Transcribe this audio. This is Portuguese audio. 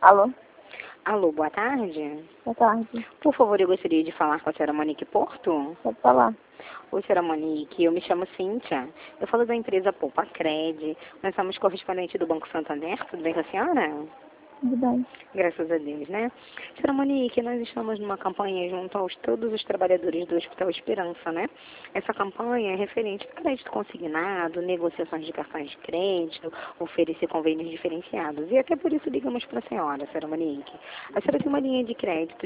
Alô? Alô, boa tarde. Boa tarde. Por favor, eu gostaria de falar com a senhora Monique Porto. Pode falar. Oi, senhora Monique, eu me chamo Cíntia. Eu falo da empresa Poupa Cred. Nós somos correspondente do Banco Santander. Tudo bem com a senhora? Tudo bem. Graças a Deus, né? Senhora Monique, nós estamos numa campanha junto aos todos os trabalhadores do Hospital Esperança, né? Essa campanha é referente a crédito consignado, negociações de cartões de crédito, oferecer convênios diferenciados. E até por isso ligamos para a senhora Monique. A senhora tem uma linha de crédito